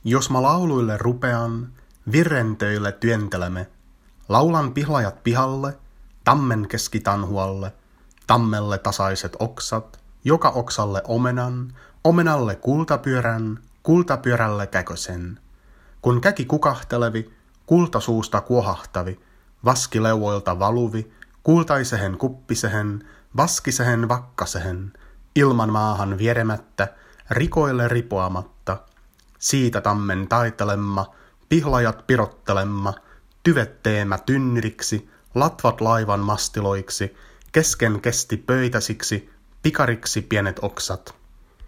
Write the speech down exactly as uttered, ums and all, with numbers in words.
Jos mä lauluille rupean, virrentöille työntelemme. Laulan pihlajat pihalle, tammen keskitanhualle, tammelle tasaiset oksat, joka oksalle omenan, omenalle kultapyörän, kultapyörälle käkösen. Kun käki kukahtelevi, kultasuusta kuohahtavi, vaskileuvoilta valuvi, kultaisehen kuppisehen, vaskisehen vakkasehen, ilman maahan vieremättä, rikoille ripoamatta, siitä tammen taitelemma, pihlajat pirottelemma, tyvet teemä tynnyriksi, latvat laivan mastiloiksi, kesken kesti pöytäsiksi, pikariksi pienet oksat.